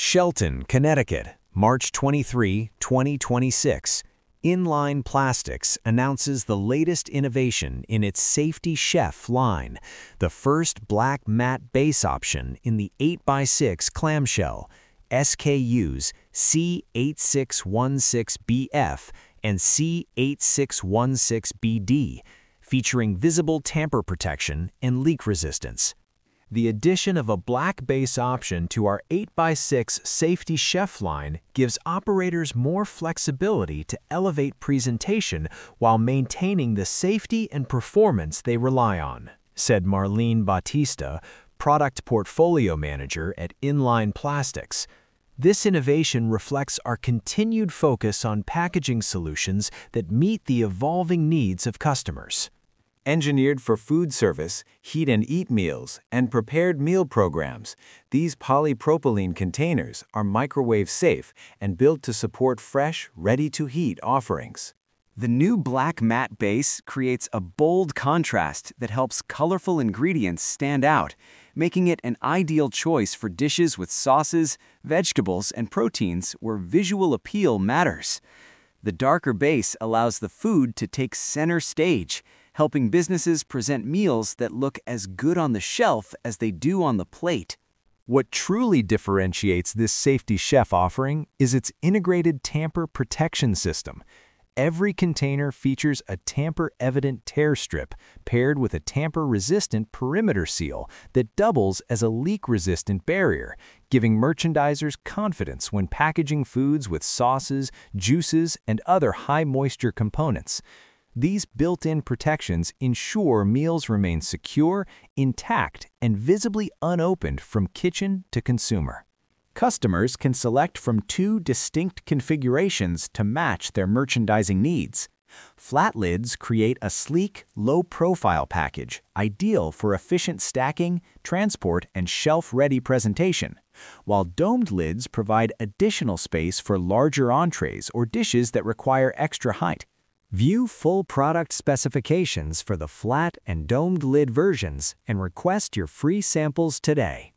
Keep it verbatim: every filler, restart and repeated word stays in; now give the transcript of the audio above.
Shelton, Connecticut, March twenty-third, twenty twenty-six. Inline Plastics announces the latest innovation in its Safety Chef line, the first black matte base option in the eight by six clamshell, S K Us C eight six one six B F and C eight six one six B D, featuring visible tamper protection and leak resistance. The addition of a black base option to our eight by six Safety Chef line gives operators more flexibility to elevate presentation while maintaining the safety and performance they rely on, said Marlene Bautista, Product Portfolio Manager at Inline Plastics. This innovation reflects our continued focus on packaging solutions that meet the evolving needs of customers. Engineered for food service, heat and eat meals, and prepared meal programs, these polypropylene containers are microwave safe and built to support fresh, ready-to-heat offerings. The new black matte base creates a bold contrast that helps colorful ingredients stand out, making it an ideal choice for dishes with sauces, vegetables, and proteins where visual appeal matters. The darker base allows the food to take center stage, helping businesses present meals that look as good on the shelf as they do on the plate. What truly differentiates this Safety Chef offering is its integrated tamper protection system. Every container features a tamper-evident tear strip paired with a tamper-resistant perimeter seal that doubles as a leak-resistant barrier, giving merchandisers confidence when packaging foods with sauces, juices, and other high-moisture components. These built-in protections ensure meals remain secure, intact, and visibly unopened from kitchen to consumer. Customers can select from two distinct configurations to match their merchandising needs. Flat lids create a sleek, low-profile package, ideal for efficient stacking, transport, and shelf-ready presentation, while domed lids provide additional space for larger entrees or dishes that require extra height. View full product specifications for the flat and domed lid versions and request your free samples today.